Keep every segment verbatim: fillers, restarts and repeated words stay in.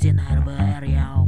новости на эр вэ эр, яу.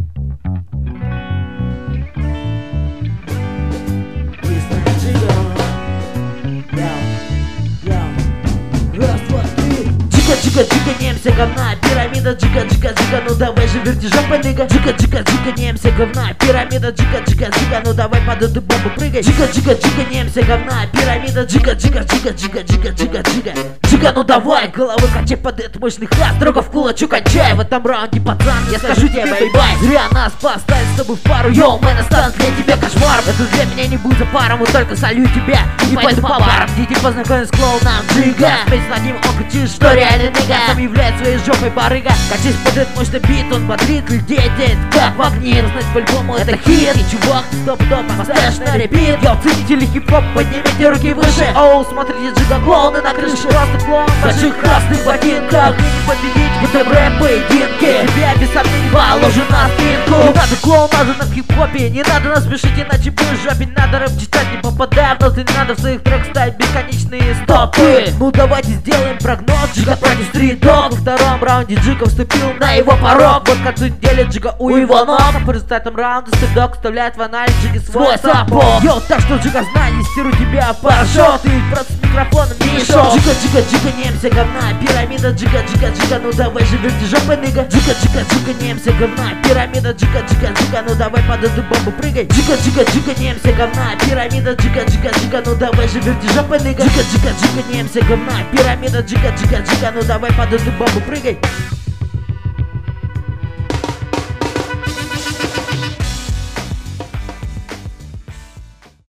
Джига-джига-джига, немся говна, пирамида, джига-джига-джига, ну давай же верти жопой, ныга. Джига-джига-джига, немся говна, пирамида, джига-джига-джига, ну давай под эту бомбу прыгай. Джига-джига-джига, немся говна, пирамида, джига-джига-джига-джига-джига-джига. Джига, ну давай, головы качай под этот мощный хлад, строго в кулачок кончай. В этом раунде, пацан, я скажу тебе бай-бай. Зря нас поставить с тобой в пару, йоу, мэн, останется для тебя кошмар. Это для меня не будет за паром, вот только солю тебя и пойду по барам. Дети познакомились с клоуном Джига, спеть над ним он кричит, что реально ныга. Сам является своей жопой барыга, качаясь под этот мощный бит, он бодрит людей, деет как магнит. Знать по-любому это хит, и чувак, стоп-топ, поставишь на репит. Йоу, ценители хип-хоп, поднимите руки выше. Оу, смотрите, Джига клоуны на крыше. Просто клоун в больших красных ботинках. И не победить в этом рэп-поединке. Тебя без сомнений положу на спинку. Не надо клоунажа на хип-хопе, не надо нас спешить, иначе будешь жопить. Надо рэп читать, не попадая в нос. И не надо в своих треках ставить бесконечные стопы. Ну давайте сделаем прогноз. Джига против стрит дог. Во втором раунде Джига вступил на его порог. Вот как тут делит Джига у его ног. По результатам раунда стрит дог вставляет в анализ Джиги свой сапог. Йоу, так что Джига знай, не стиру тебя в порошок. Ты просто с микрофоном мешок. Джига-джига-джига, немся говна, пирамида, джига-джига-джига, ну давай же верти жопой, ныга. Джига-джига-джига, немся говна, пирамида, джига-джига-джига, ну давай под эту бомбу прыгай. Джига-джига-джига, немся говна, пирамида, джига-джига-джига, ну давай же верти жопой, ныга. Джига-джига-джига, немся говна, пирамида, джига-джига-джига, ну давай под эту бомбу прыгай.